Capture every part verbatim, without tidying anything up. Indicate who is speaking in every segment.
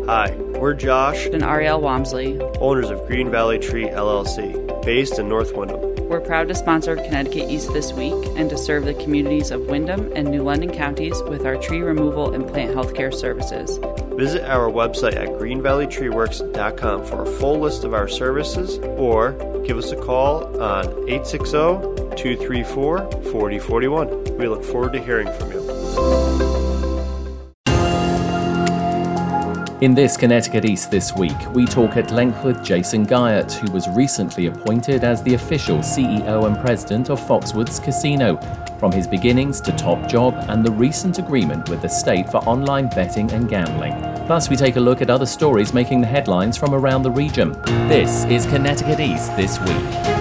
Speaker 1: Hi, we're Josh
Speaker 2: and Ariel Wamsley,
Speaker 1: owners of Green Valley Tree L L C, based in North Windham.
Speaker 2: We're proud to sponsor Connecticut East This Week and to serve the communities of Windham and New London counties with our tree removal and plant healthcare services.
Speaker 1: Visit our website at green valley tree works dot com for a full list of our services, or give us a call on eight six zero, two three four, four zero four one. We look forward to hearing from you.
Speaker 3: In this Connecticut East This Week, we talk at length with Jason Guyot, who was recently appointed as the official C E O and president of Foxwoods Casino, from his beginnings to top job and the recent agreement with the state for online betting and gambling. Plus, we take a look at other stories making the headlines from around the region. This is Connecticut East This Week.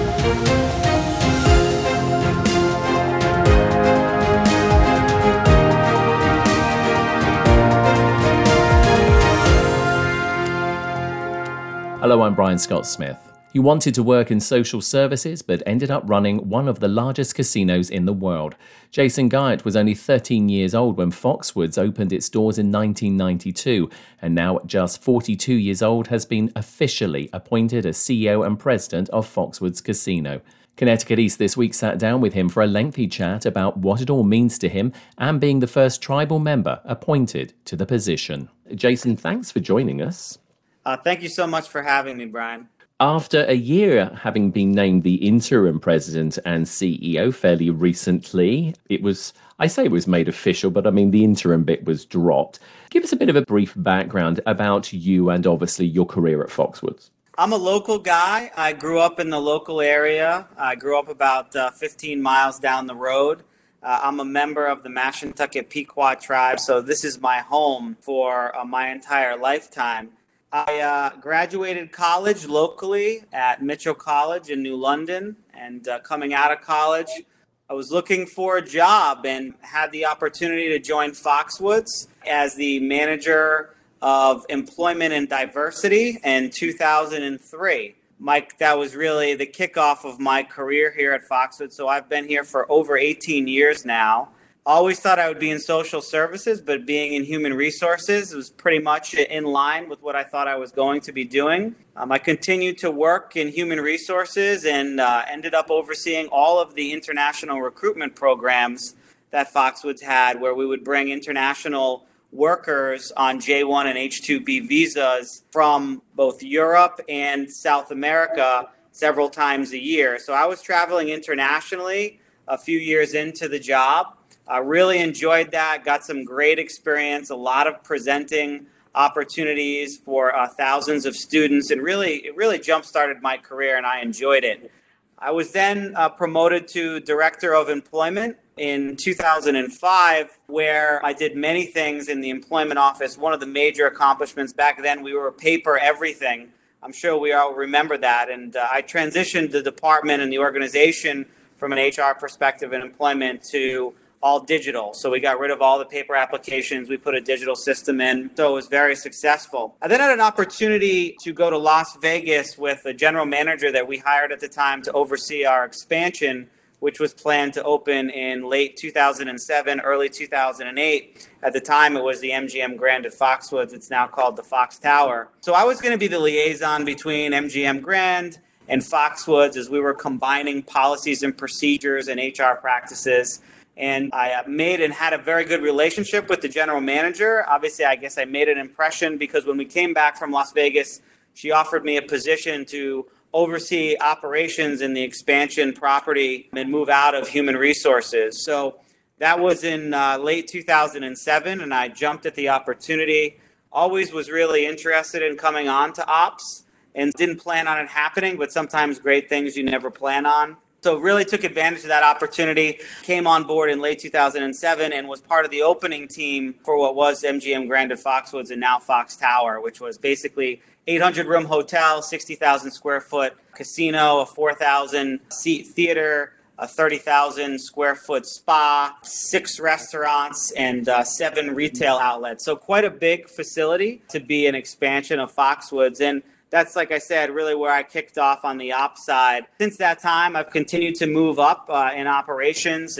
Speaker 3: Hello, I'm Brian Scott-Smith. He wanted to work in social services, but ended up running one of the largest casinos in the world. Jason Guyot was only thirteen years old when Foxwoods opened its doors in nineteen ninety-two, and now at just forty-two years old has been officially appointed as C E O and president of Foxwoods Casino. Connecticut East This Week sat down with him for a lengthy chat about what it all means to him and being the first tribal member appointed to the position. Jason, thanks for joining us.
Speaker 4: Uh, thank you so much for having me, Brian.
Speaker 3: After a year having been named the interim president and C E O fairly recently, it was, I say it was made official, but I mean the interim bit was dropped. Give us a bit of a brief background about you and obviously your career at Foxwoods.
Speaker 4: I'm a local guy. I grew up in the local area. I grew up about uh, fifteen miles down the road. Uh, I'm a member of the Mashantucket Pequot tribe, so this is my home for uh, my entire lifetime. I uh, graduated college locally at Mitchell College in New London, and uh, coming out of college, I was looking for a job and had the opportunity to join Foxwoods as the manager of employment and diversity in two thousand three. Mike, that was really the kickoff of my career here at Foxwoods, so I've been here for over eighteen years now. Always thought I would be in social services, but being in human resources was pretty much in line with what I thought I was going to be doing. Um, I continued to work in human resources and uh, ended up overseeing all of the international recruitment programs that Foxwoods had, where we would bring international workers on J one and H two B visas from both Europe and South America several times a year. So I was traveling internationally a few years into the job. I really enjoyed that, got some great experience, a lot of presenting opportunities for uh, thousands of students, and really, it really jump-started my career, and I enjoyed it. I was then uh, promoted to Director of Employment in two thousand five, where I did many things in the employment office. One of the major accomplishments back then, we were paper everything. I'm sure we all remember that, and uh, I transitioned the department and the organization from an H R perspective in employment to all digital. So we got rid of all the paper applications. We put a digital system in. So it was very successful. I then had an opportunity to go to Las Vegas with a general manager that we hired at the time to oversee our expansion, which was planned to open in late two thousand seven, early two thousand eight. At the time, it was the M G M Grand at Foxwoods. It's now called the Fox Tower. So I was going to be the liaison between M G M Grand and Foxwoods as we were combining policies and procedures and H R practices. And I made and had a very good relationship with the general manager. Obviously, I guess I made an impression because when we came back from Las Vegas, she offered me a position to oversee operations in the expansion property and move out of human resources. So that was in uh, late two thousand seven, and I jumped at the opportunity. Always was really interested in coming on to ops and didn't plan on it happening, but sometimes great things you never plan on. So really took advantage of that opportunity, came on board in late two thousand seven, and was part of the opening team for what was M G M Grand at Foxwoods and now Fox Tower, which was basically eight hundred room hotel, sixty thousand square foot casino, a four thousand seat theater, a thirty thousand square foot spa, six restaurants, and uh, seven retail outlets. So quite a big facility to be an expansion of Foxwoods. And that's, like I said, really where I kicked off on the ops side. Since that time, I've continued to move up uh, in operations and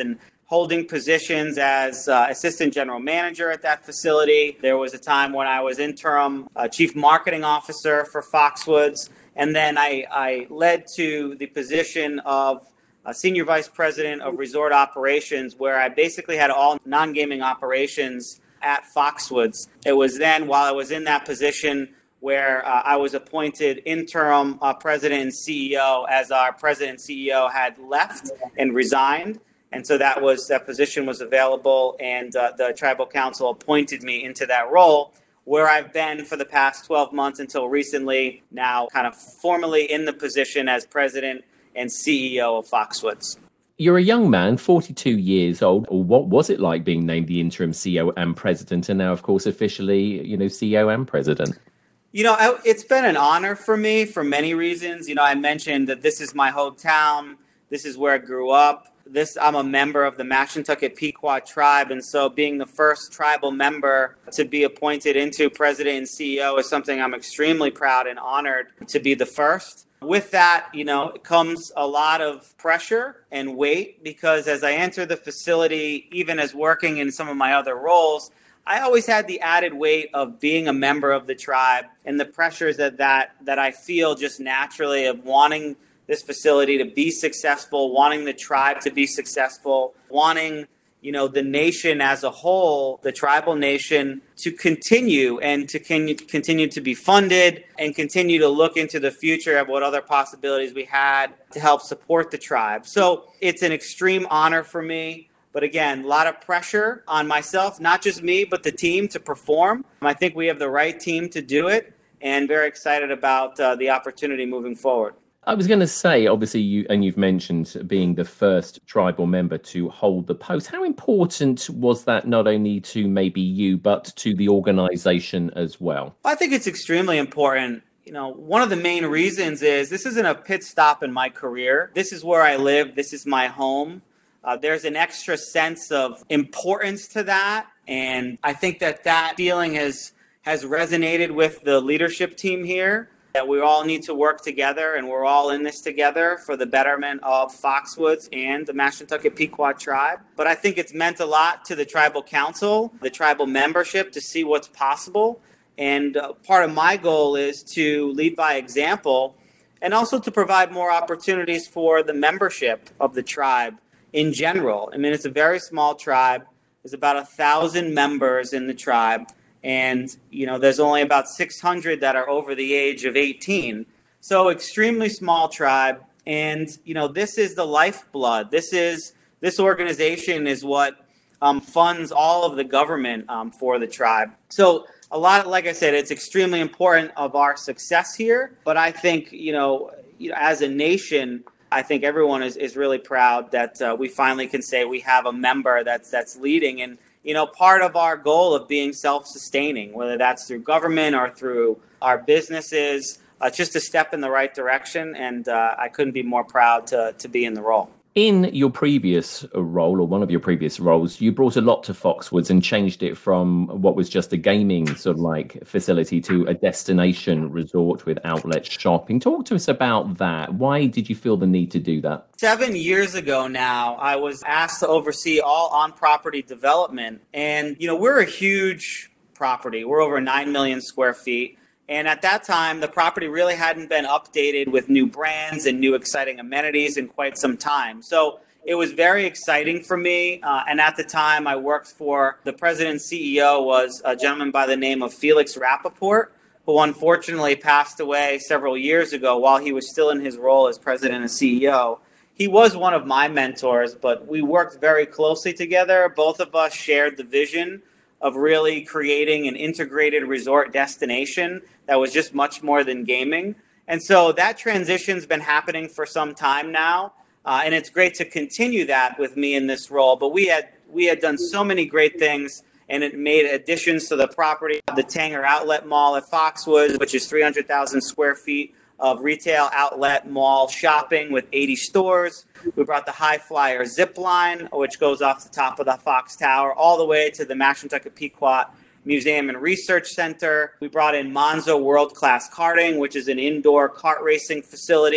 Speaker 4: holding positions as uh, assistant general manager at that facility. There was a time when I was interim uh, chief marketing officer for Foxwoods. And then I, I led to the position of uh, senior vice president of resort operations, where I basically had all non-gaming operations at Foxwoods. It was then, while I was in that position, where uh, I was appointed interim uh, president and C E O, as our president and C E O had left and resigned. And so that was that position was available, and uh, the tribal council appointed me into that role, where I've been for the past twelve months until recently, now kind of formally in the position as president and C E O of Foxwoods.
Speaker 3: You're a young man, forty-two years old. What was it like being named the interim C E O and president, and now, of course, officially, you know, C E O and president?
Speaker 4: You know, I, it's been an honor for me for many reasons. You know, I mentioned that this is my hometown. This is where I grew up. This, I'm a member of the Mashantucket Pequot tribe, and so being the first tribal member to be appointed into president and C E O is something I'm extremely proud and honored to be the first. With that, you know, it comes a lot of pressure and weight, because as I enter the facility, even as working in some of my other roles, I always had the added weight of being a member of the tribe and the pressures that that, that I feel just naturally of wanting this facility to be successful, wanting the tribe to be successful, wanting, you know, the nation as a whole, the tribal nation, to continue and to con- continue to be funded and continue to look into the future of what other possibilities we had to help support the tribe. So it's an extreme honor for me. But again, a lot of pressure on myself, not just me, but the team to perform. I think we have the right team to do it, and very excited about uh, the opportunity moving forward.
Speaker 3: I was going to say, obviously, you and you've mentioned being the first tribal member to hold the post. How important was that, not only to maybe you, but to the organization as well?
Speaker 4: I think it's extremely important. You know, one of the main reasons is this isn't a pit stop in my career. This is where I live. This is my home. Uh, there's an extra sense of importance to that. And I think that that feeling has, has resonated with the leadership team here, that we all need to work together, and we're all in this together for the betterment of Foxwoods and the Mashantucket Pequot tribe. But I think it's meant a lot to the tribal council, the tribal membership, to see what's possible. And uh, part of my goal is to lead by example, and also to provide more opportunities for the membership of the tribe in general. I mean, it's a very small tribe. There's about a thousand members in the tribe. And, you know, there's only about six hundred that are over the age of eighteen. So extremely small tribe. And, you know, this is the lifeblood. This is, this organization is what um, funds all of the government um, for the tribe. So a lot, like I said, it's extremely important of our success here. But I think, you know, you know as a nation, I think everyone is, is really proud that uh, we finally can say we have a member that's that's leading. And, you know, part of our goal of being self-sustaining, whether that's through government or through our businesses, uh, just a step in the right direction. And uh, I couldn't be more proud to to be in the role.
Speaker 3: In your previous role, or one of your previous roles, you brought a lot to Foxwoods and changed it from what was just a gaming sort of like facility to a destination resort with outlet shopping. Talk to us about that. Why did you feel the need to do that?
Speaker 4: Seven years ago now, I was asked to oversee all on-property development. And, you know, we're a huge property. We're over nine million square feet. And at that time, the property really hadn't been updated with new brands and new exciting amenities in quite some time. So it was very exciting for me. Uh, and at the time, I worked for the president and C E O was a gentleman by the name of Felix Rappaport, who unfortunately passed away several years ago while he was still in his role as president and C E O. He was one of my mentors, but we worked very closely together. Both of us shared the vision of really creating an integrated resort destination that was just much more than gaming. And so that transition's been happening for some time now. Uh, and it's great to continue that with me in this role. But we had we had done so many great things, and it made additions to the property. The Tanger Outlet Mall at Foxwoods, which is three hundred thousand square feet of retail outlet mall shopping with eighty stores. We brought the High Flyer zip line, which goes off the top of the Fox Tower, all the way to the Mashantucket Pequot Museum and Research Center. We brought in Monzo World Class Karting, which is an indoor kart racing facility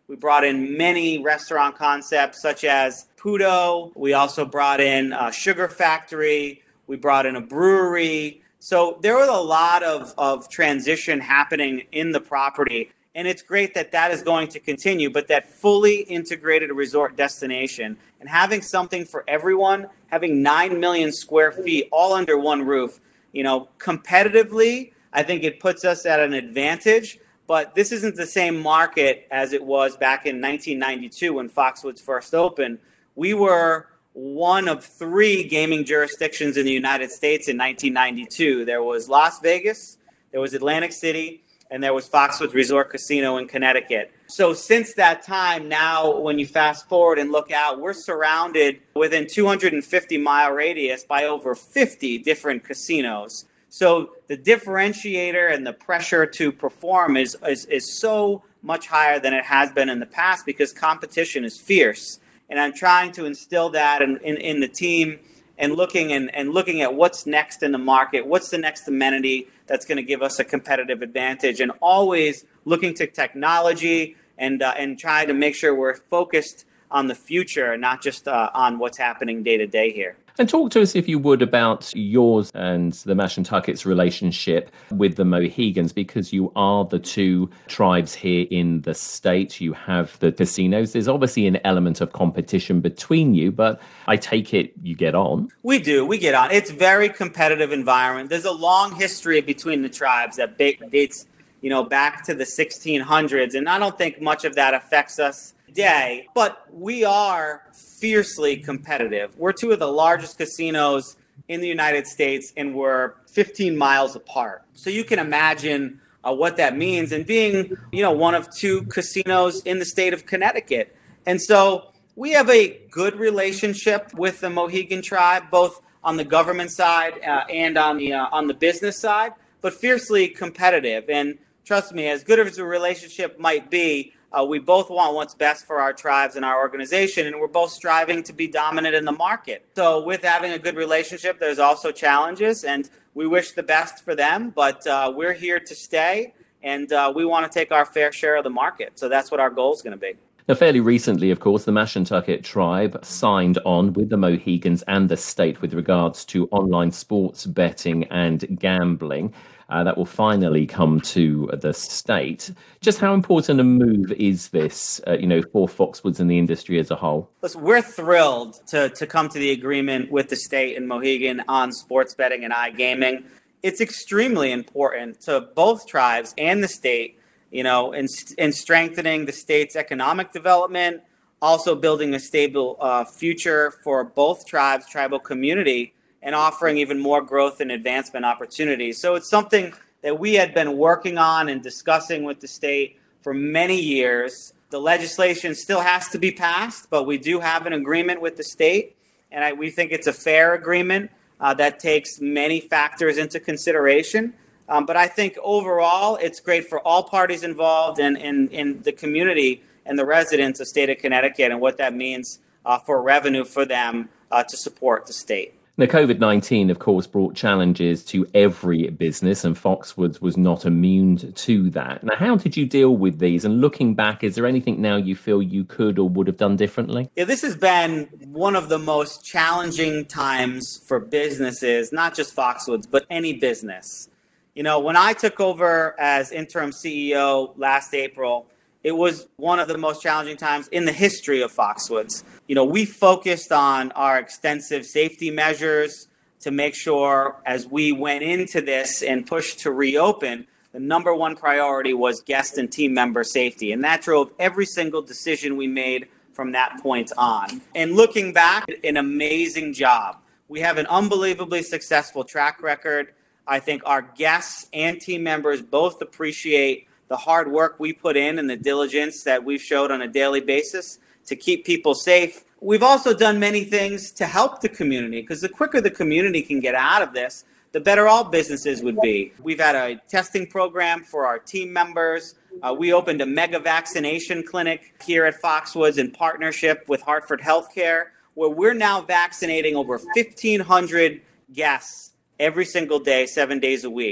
Speaker 4: We brought in many restaurant concepts such as Pudo. We also brought in a sugar factory. We brought in a brewery. So there was a lot of, of transition happening in the property. And it's great that that is going to continue, but that fully integrated resort destination and having something for everyone, having nine million square feet all under one roof, you know, competitively, I think it puts us at an advantage. But this isn't the same market as it was back in nineteen ninety-two when Foxwoods first opened. We were one of three gaming jurisdictions in the United States in nineteen ninety-two. There was Las Vegas, there was Atlantic City, and there was Foxwoods Resort Casino in Connecticut. So since that time, now when you fast forward and look out, we're surrounded within two hundred fifty mile radius by over fifty different casinos. So the differentiator and the pressure to perform is, is, is so much higher than it has been in the past because competition is fierce. And I'm trying to instill that in, in, in the team and looking and, and looking at what's next in the market, what's the next amenity that's going to give us a competitive advantage, and always looking to technology and uh, and trying to make sure we're focused on the future and not just uh, on what's happening day to day here.
Speaker 3: And talk to us, if you would, about yours and the Mashantucket's relationship with the Mohegans, because you are the two tribes here in the state. You have the casinos. There's obviously an element of competition between you, but I take it you get on.
Speaker 4: We do. We get on. It's a very competitive environment. There's a long history between the tribes that dates, you know, back to the sixteen hundreds, and I don't think much of that affects us today, but we are fiercely competitive. We're two of the largest casinos in the United States, and we're fifteen miles apart. So you can imagine uh, what that means, and being, you know, one of two casinos in the state of Connecticut. And so we have a good relationship with the Mohegan tribe, both on the government side uh, and on the uh, on the business side, but fiercely competitive. And trust me, as good as a relationship might be, Uh, we both want what's best for our tribes and our organization, and we're both striving to be dominant in the market. So with having a good relationship, there's also challenges, and we wish the best for them, but uh, we're here to stay, and uh, we want to take our fair share of the market. So that's what our goal is going to be.
Speaker 3: Now, fairly recently, of course, the Mashantucket tribe signed on with the Mohegans and the state with regards to online sports betting and gambling. Uh, that will finally come to the state. Just how important a move is this, uh, you know, for Foxwoods and the industry as a whole?
Speaker 4: Listen, we're thrilled to, to come to the agreement with the state and Mohegan on sports betting and iGaming. It's extremely important to both tribes and the state, you know, in, in strengthening the state's economic development, also building a stable uh, future for both tribes, tribal community, and offering even more growth and advancement opportunities. So it's something that we had been working on and discussing with the state for many years. The legislation still has to be passed, but we do have an agreement with the state, and I, we think it's a fair agreement uh, that takes many factors into consideration. Um, but I think overall, it's great for all parties involved and in, in the community and the residents of the state of Connecticut and what that means uh, for revenue for them uh, to support the state.
Speaker 3: Now, COVID nineteen, of course, brought challenges to every business, and Foxwoods was not immune to that. Now, how did you deal with these? And looking back, is there anything now you feel you could or would have done differently?
Speaker 4: Yeah, this has been one of the most challenging times for businesses, not just Foxwoods, but any business. You know, when I took over as interim C E O last April, it was one of the most challenging times in the history of Foxwoods. You know, we focused on our extensive safety measures to make sure as we went into this and pushed to reopen, the number one priority was guest and team member safety. And that drove every single decision we made from that point on. And looking back, an amazing job. We have an unbelievably successful track record. I think our guests and team members both appreciate the hard work we put in and the diligence that we've showed on a daily basis to keep people safe. We've also done many things to help the community, because the quicker the community can get out of this, the better all businesses would be. We've had a testing program for our team members. Uh, we opened a mega vaccination clinic here at Foxwoods in partnership with Hartford Healthcare, where we're now vaccinating over fifteen hundred guests every single day, seven days a week.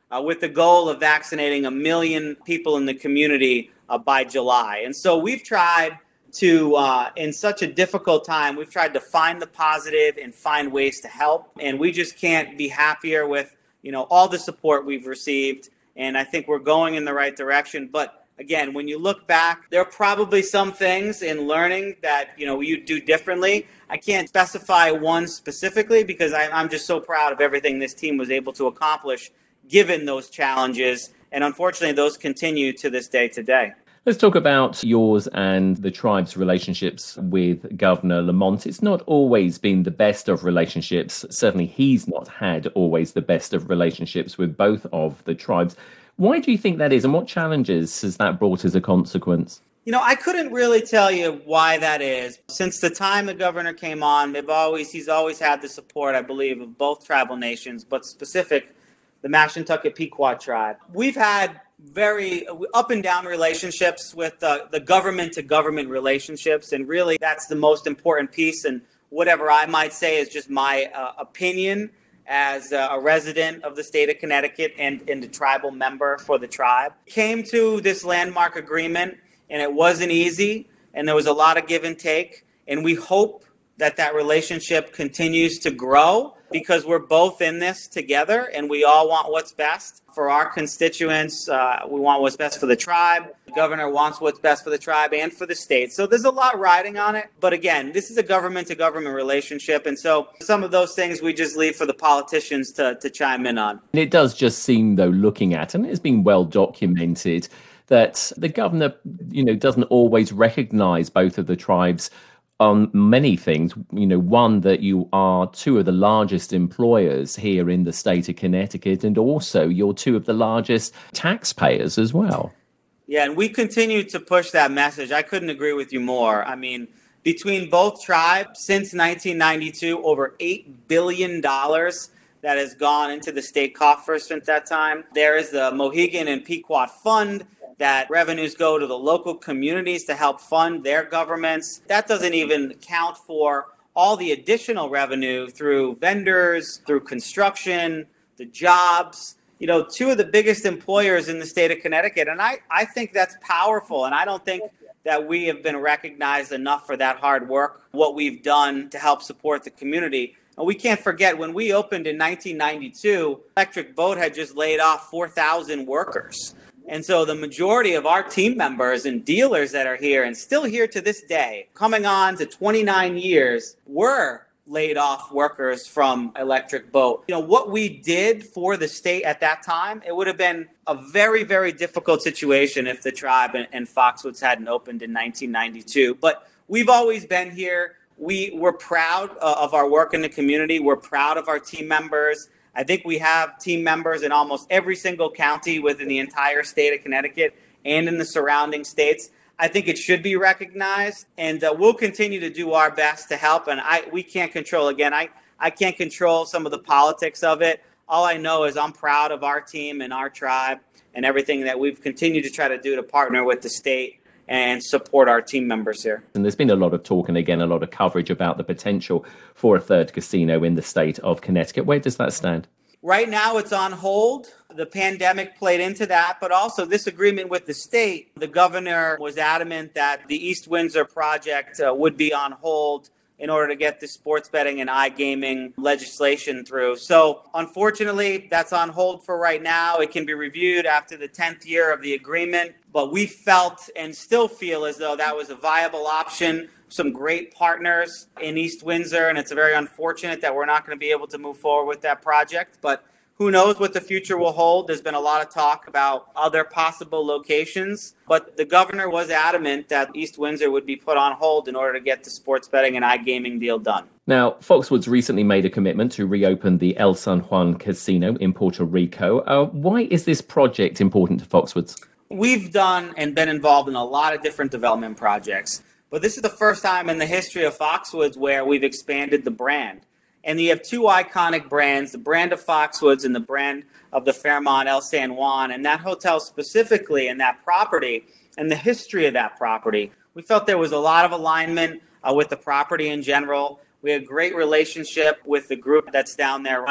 Speaker 4: uh, with the goal of vaccinating a million people in the community uh, by July. And so we've tried to, uh, in such a difficult time, we've tried to find the positive and find ways to help. And we just can't be happier with, you know, all the support we've received. And I think we're going in the right direction. But again, when you look back, there are probably some things in learning that, you know, you do differently. I can't specify one specifically because I, I'm just so proud of everything this team was able to accomplish given those challenges. And unfortunately, those continue to this day today.
Speaker 3: Let's talk about yours and the tribe's relationships with Governor Lamont. It's not always been the best of relationships. Certainly, he's not had always the best of relationships with both of the tribes. Why do you think that is, and what challenges has that brought as a consequence?
Speaker 4: You know, I couldn't really tell you why that is. Since the time the governor came on, they've always he's always had the support, I believe, of both tribal nations, but specific, the Mashantucket Pequot tribe. We've had very up and down relationships with uh, the government to government relationships. And really, that's the most important piece. And whatever I might say is just my uh, opinion as uh, a resident of the state of Connecticut and, and a tribal member for the tribe. Came to this landmark agreement, and it wasn't easy. And there was a lot of give and take. And we hope that that relationship continues to grow because we're both in this together and we all want what's best for our constituents. Uh, we want what's best for the tribe. The governor wants what's best for the tribe and for the state. So there's a lot riding on it. But again, this is a government to government relationship. And so some of those things we just leave for the politicians to, to chime in on.
Speaker 3: It does just seem, though, looking at, and it's been well documented, that the governor, you know, doesn't always recognize both of the tribes on many things. You know, one, that you are two of the largest employers here in the state of Connecticut, and also you're two of the largest taxpayers as well.
Speaker 4: Yeah, and we continue to push that message. I couldn't agree with you more. I mean, between both tribes, since nineteen ninety-two, over eight billion dollars that has gone into the state coffers since that time. There is the Mohegan and Pequot Fund, that revenues go to the local communities to help fund their governments. That doesn't even count for all the additional revenue through vendors, through construction, the jobs. You know, two of the biggest employers in the state of Connecticut. And I, I think that's powerful. And I don't think that we have been recognized enough for that hard work, what we've done to help support the community. And we can't forget, when we opened in nineteen ninety-two, Electric Boat had just laid off four thousand workers. And so the majority of our team members and dealers that are here and still here to this day, coming on to twenty-nine years, were laid off workers from Electric Boat. You know, what we did for the state at that time, it would have been a very, very difficult situation if the tribe and, and Foxwoods hadn't opened in nineteen ninety-two. But we've always been here. We, we're proud uh, of our work in the community. We're proud of our team members. I think we have team members in almost every single county within the entire state of Connecticut and in the surrounding states. I think it should be recognized, and uh, we'll continue to do our best to help. And I, we can't control, again, I, I can't control some of the politics of it. All I know is I'm proud of our team and our tribe and everything that we've continued to try to do to partner with the state and support our team members here.
Speaker 3: And there's been a lot of talk and, again, a lot of coverage about the potential for a third casino in the state of Connecticut. Where does that stand?
Speaker 4: Right now, it's on hold. The pandemic played into that, but also this agreement with the state. The governor was adamant that the East Windsor project uh, would be on hold in order to get the sports betting and iGaming legislation through. So unfortunately, that's on hold for right now. It can be reviewed after the tenth year of the agreement, but we felt and still feel as though that was a viable option. Some great partners in East Windsor, and it's very unfortunate that we're not going to be able to move forward with that project, but who knows what the future will hold. There's been a lot of talk about other possible locations, but the governor was adamant that East Windsor would be put on hold in order to get the sports betting and iGaming deal done.
Speaker 3: Now, Foxwoods recently made a commitment to reopen the El San Juan Casino in Puerto Rico. Uh, why is this project important to Foxwoods?
Speaker 4: We've done and been involved in a lot of different development projects, but this is the first time in the history of Foxwoods where we've expanded the brand. And you have two iconic brands, the brand of Foxwoods and the brand of the Fairmont El San Juan. And that hotel specifically and that property and the history of that property, we felt there was a lot of alignment uh, with the property in general. We had a great relationship with the group that's down there running it.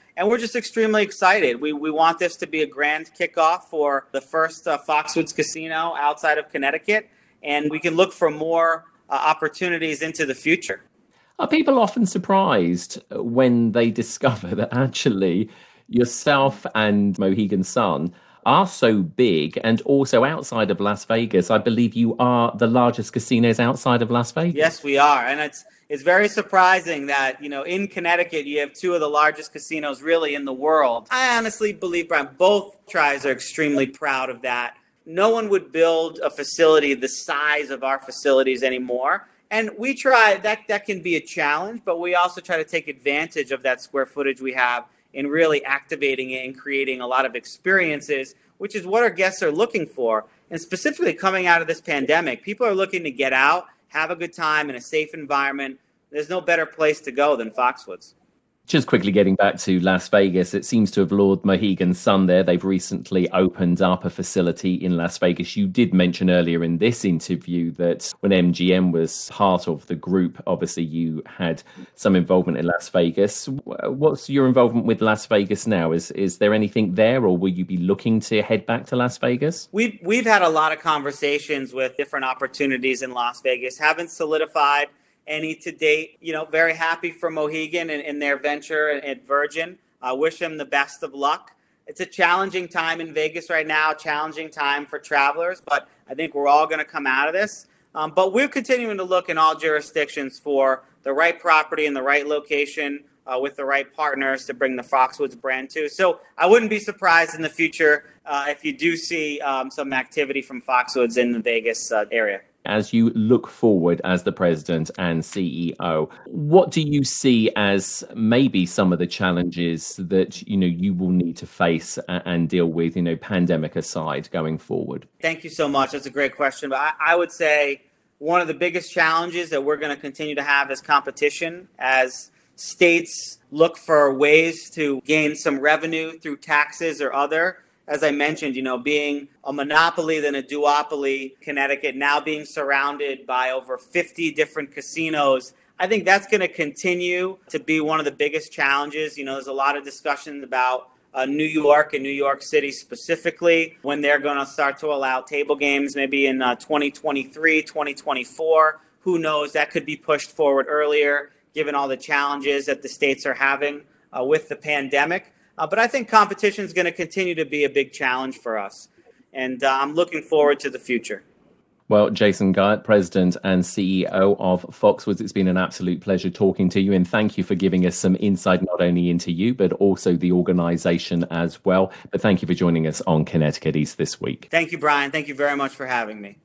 Speaker 4: And we're just extremely excited. We we want this to be a grand kickoff for the first uh, Foxwoods Casino outside of Connecticut, and we can look for more uh, opportunities into the future.
Speaker 3: Are people often surprised when they discover that actually yourself and Mohegan Sun are so big, and also outside of Las Vegas? I believe you are the largest casinos outside of Las Vegas.
Speaker 4: Yes, we are. And it's it's very surprising that, you know, in Connecticut, you have two of the largest casinos really in the world. I honestly believe, Brian, both tribes are extremely proud of that. No one would build a facility the size of our facilities anymore. And we try, that, that can be a challenge, but we also try to take advantage of that square footage we have in really activating it and creating a lot of experiences, which is what our guests are looking for. And specifically coming out of this pandemic, people are looking to get out, have a good time in a safe environment. There's no better place to go than Foxwoods.
Speaker 3: Just quickly getting back to Las Vegas, it seems to have lured Mohegan Sun there. They've recently opened up a facility in Las Vegas. You did mention earlier in this interview that when M G M was part of the group, obviously you had some involvement in Las Vegas. What's your involvement with Las Vegas now? Is is there anything there, or will you be looking to head back to Las Vegas?
Speaker 4: We've, we've had a lot of conversations with different opportunities in Las Vegas. Haven't solidified any to date. You know, very happy for Mohegan and, and their venture at Virgin. I uh, wish them the best of luck. It's a challenging time in Vegas right now, challenging time for travelers, but I think we're all going to come out of this. Um, but we're continuing to look in all jurisdictions for the right property in the right location uh, with the right partners to bring the Foxwoods brand to. So I wouldn't be surprised in the future uh, if you do see um, some activity from Foxwoods in the Vegas uh, area.
Speaker 3: As you look forward as the president and C E O, what do you see as maybe some of the challenges that, you know, you will need to face and deal with, you know, pandemic aside, going forward?
Speaker 4: Thank you so much. That's a great question. But I, I would say one of the biggest challenges that we're going to continue to have is competition as states look for ways to gain some revenue through taxes or other. As I mentioned, you know, being a monopoly than a duopoly, Connecticut now being surrounded by over fifty different casinos, I think that's going to continue to be one of the biggest challenges. You know, there's a lot of discussions about uh, New York and New York City specifically, when they're going to start to allow table games, maybe in uh, twenty twenty-three, twenty twenty-four. Who knows? That could be pushed forward earlier, given all the challenges that the states are having uh, with the pandemic. Uh, but I think competition is going to continue to be a big challenge for us. And uh, I'm looking forward to the future.
Speaker 3: Well, Jason Guyot, President and C E O of Foxwoods, it's been an absolute pleasure talking to you. And thank you for giving us some insight, not only into you, but also the organization as well. But thank you for joining us on Connecticut East this week.
Speaker 4: Thank you, Brian. Thank you very much for having me.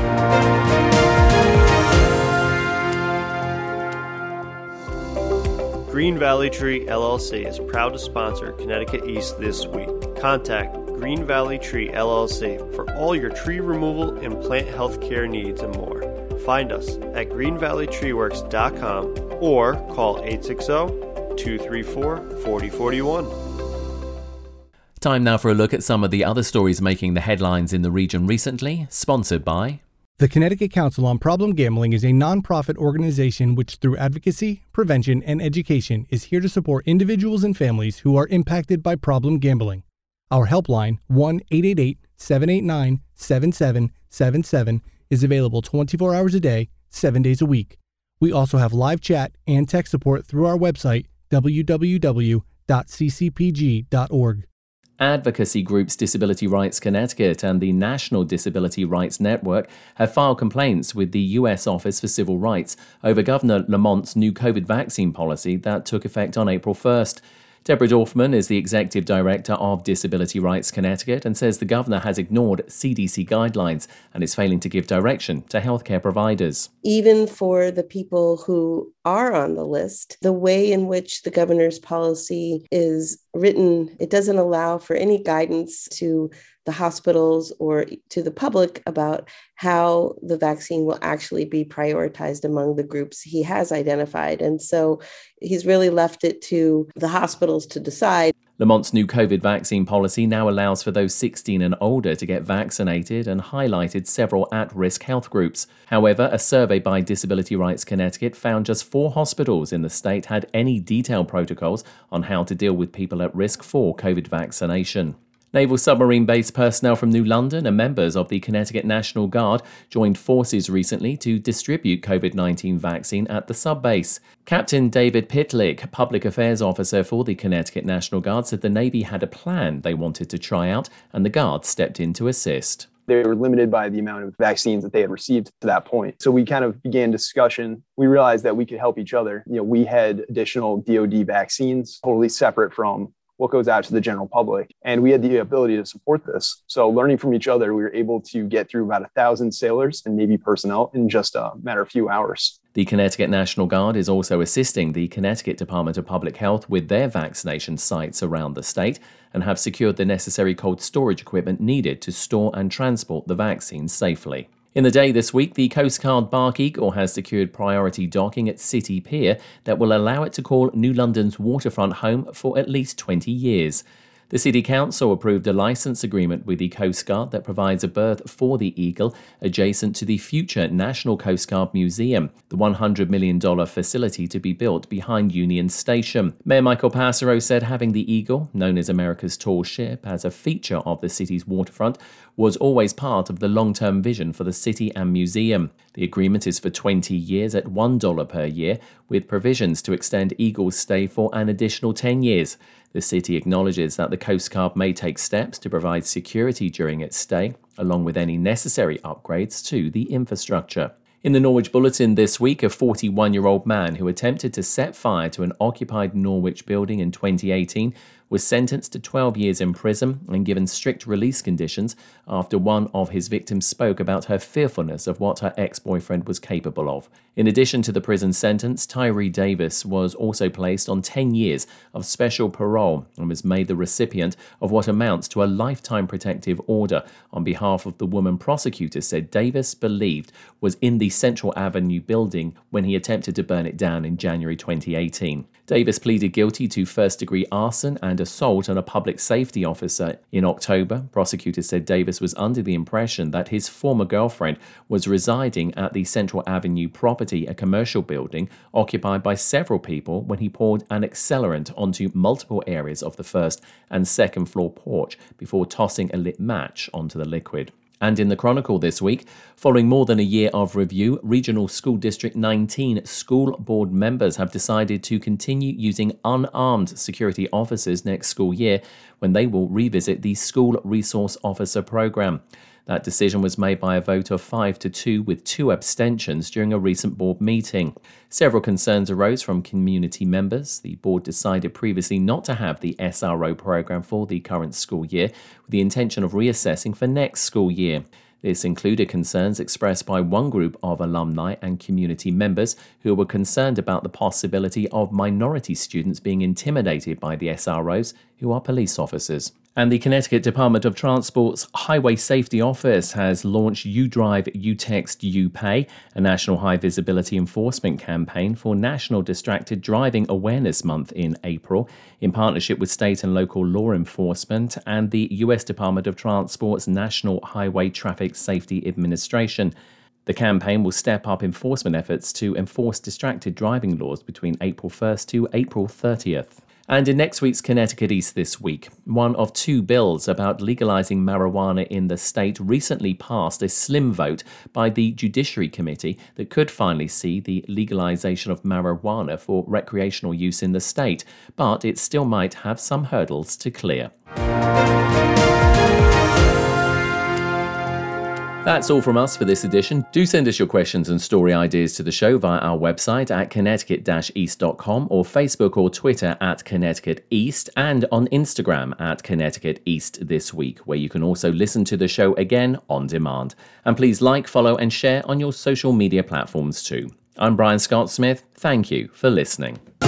Speaker 1: Green Valley Tree L L C is proud to sponsor Connecticut East this week. Contact Green Valley Tree L L C for all your tree removal and plant health care needs and more. Find us at green valley tree works dot com or call eight six zero, two three four, four zero four one.
Speaker 3: Time now for a look at some of the other stories making the headlines in the region recently, sponsored by
Speaker 5: the Connecticut Council on Problem Gambling is a nonprofit organization which, through advocacy, prevention, and education, is here to support individuals and families who are impacted by problem gambling. Our helpline, one eight eight eight, seven eight nine, seven seven seven seven, is available twenty-four hours a day, seven days a week. We also have live chat and tech support through our website, w w w dot c c p g dot org.
Speaker 3: Advocacy groups Disability Rights Connecticut and the National Disability Rights Network have filed complaints with the U S Office for Civil Rights over Governor Lamont's new COVID vaccine policy that took effect on April first. Deborah Dorfman is the Executive Director of Disability Rights Connecticut and says the governor has ignored C D C guidelines and is failing to give direction to healthcare providers.
Speaker 6: Even for the people who are on the list, the way in which the governor's policy is written, it doesn't allow for any guidance to the hospitals or to the public about how the vaccine will actually be prioritized among the groups he has identified. And so he's really left it to the hospitals to decide.
Speaker 3: Lamont's new COVID vaccine policy now allows for those sixteen and older to get vaccinated and highlighted several at-risk health groups. However, a survey by Disability Rights Connecticut found just four hospitals in the state had any detailed protocols on how to deal with people at risk for COVID vaccination. Naval submarine-based personnel from New London and members of the Connecticut National Guard joined forces recently to distribute COVID nineteen vaccine at the subbase. Captain David Pitlick, Public Affairs Officer for the Connecticut National Guard, said the Navy had a plan they wanted to try out, and the Guard stepped in to assist.
Speaker 7: They were limited by the amount of vaccines that they had received to that point. So we kind of began discussion. We realized that we could help each other. You know, we had additional D O D vaccines totally separate from what goes out to the general public. And we had the ability to support this. So learning from each other, we were able to get through about a thousand sailors and Navy personnel in just a matter of a few hours.
Speaker 3: The Connecticut National Guard is also assisting the Connecticut Department of Public Health with their vaccination sites around the state and have secured the necessary cold storage equipment needed to store and transport the vaccine safely. In the day this week, the Coast Guard Bark Eagle has secured priority docking at City Pier that will allow it to call New London's waterfront home for at least twenty years. The City Council approved a license agreement with the Coast Guard that provides a berth for the Eagle adjacent to the future National Coast Guard Museum, the one hundred million dollars facility to be built behind Union Station. Mayor Michael Passero said having the Eagle, known as America's tall ship, as a feature of the city's waterfront was always part of the long-term vision for the city and museum. The agreement is for twenty years at one dollar per year, with provisions to extend Eagle's stay for an additional ten years. The city acknowledges that the Coast Guard may take steps to provide security during its stay, along with any necessary upgrades to the infrastructure. In the Norwich Bulletin this week, a forty-one-year-old man who attempted to set fire to an occupied Norwich building in twenty eighteen was sentenced to twelve years in prison and given strict release conditions after one of his victims spoke about her fearfulness of what her ex-boyfriend was capable of. In addition to the prison sentence, Tyree Davis was also placed on ten years of special parole and was made the recipient of what amounts to a lifetime protective order on behalf of the woman prosecutors said Davis believed was in the Central Avenue building when he attempted to burn it down in January twenty eighteen. Davis pleaded guilty to first-degree arson and assault on a public safety officer in October. Prosecutors said Davis was under the impression that his former girlfriend was residing at the Central Avenue property, a commercial building occupied by several people, when he poured an accelerant onto multiple areas of the first and second floor porch before tossing a lit match onto the liquid. And in the Chronicle this week, following more than a year of review, Regional School District nineteen school board members have decided to continue using unarmed security officers next school year when they will revisit the School Resource Officer program. That decision was made by a vote of five to two with two abstentions during a recent board meeting. Several concerns arose from community members. The board decided previously not to have the S R O program for the current school year, with the intention of reassessing for next school year. This included concerns expressed by one group of alumni and community members who were concerned about the possibility of minority students being intimidated by the S R Os, who are police officers. And the Connecticut Department of Transport's Highway Safety Office has launched You Drive, You Text, You Pay, a national high-visibility enforcement campaign for National Distracted Driving Awareness Month in April, in partnership with state and local law enforcement and the U S Department of Transport's National Highway Traffic Safety Administration. The campaign will step up enforcement efforts to enforce distracted driving laws between April first to April thirtieth. And in next week's Connecticut East this week, one of two bills about legalizing marijuana in the state recently passed a slim vote by the Judiciary Committee that could finally see the legalization of marijuana for recreational use in the state, but it still might have some hurdles to clear. That's all from us for this edition. Do send us your questions and story ideas to the show via our website at connecticut dash east dot com or Facebook or Twitter at Connecticut East and on Instagram at Connecticut East This Week, where you can also listen to the show again on demand. And please like, follow and share on your social media platforms too. I'm Brian Scott Smith. Thank you for listening.